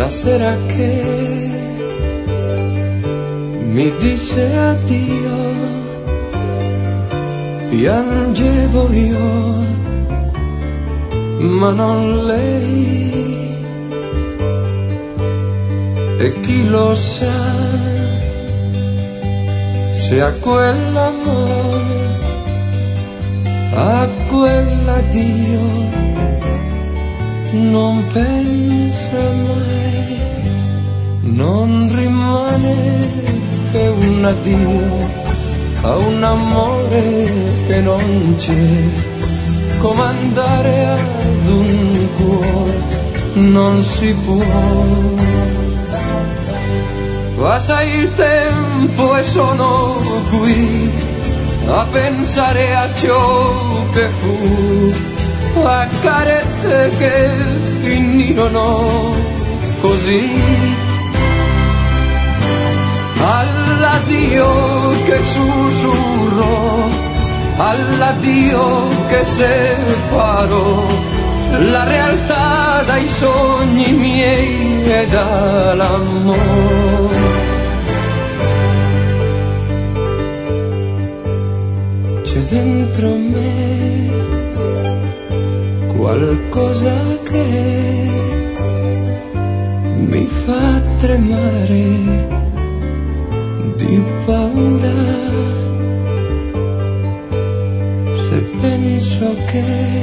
la sera che mi disse addio, piangevo io, ma non lei. E chi lo sa se a quell'amore, a quell'addio non pensa mai, non rimane che un addio a un amore che non c'è, come andare ad un cuore non si può. Passa il tempo e sono qui a pensare a ciò che fu, a carezze che finirono così, all'addio che sussurrò, all'addio che separò la realtà dai sogni miei e dall'amore. C'è dentro me qualcosa che mi fa tremare di paura, se penso che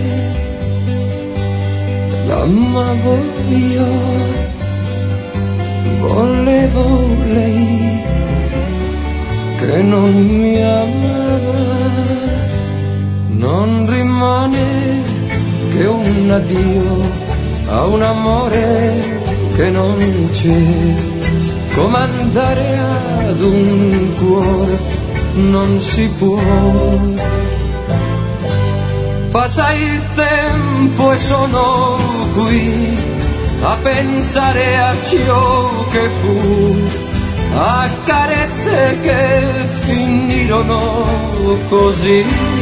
l'amavo io, volevo lei che non mi amava, non rimane che un addio a un amore che non c'è, come andare ad un cuore non si può. Passa il tempo e sono qui a pensare a ciò che fu, a carezze che finirono così,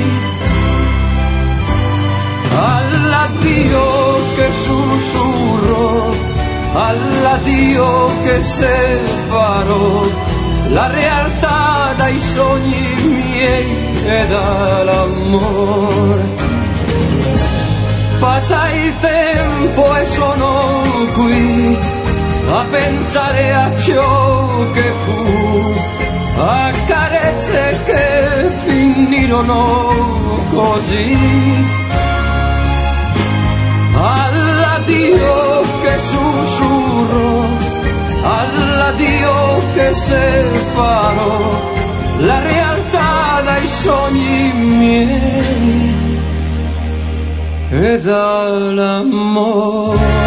all'addio che sussurrò, all'addio che separò la realtà dai sogni miei e dall'amore. Passa il tempo e sono qui a pensare a ciò che fu, a carezze che finirono così, all'addio che sussurrò, all'addio che separò la realtà dai sogni miei e dall'amore.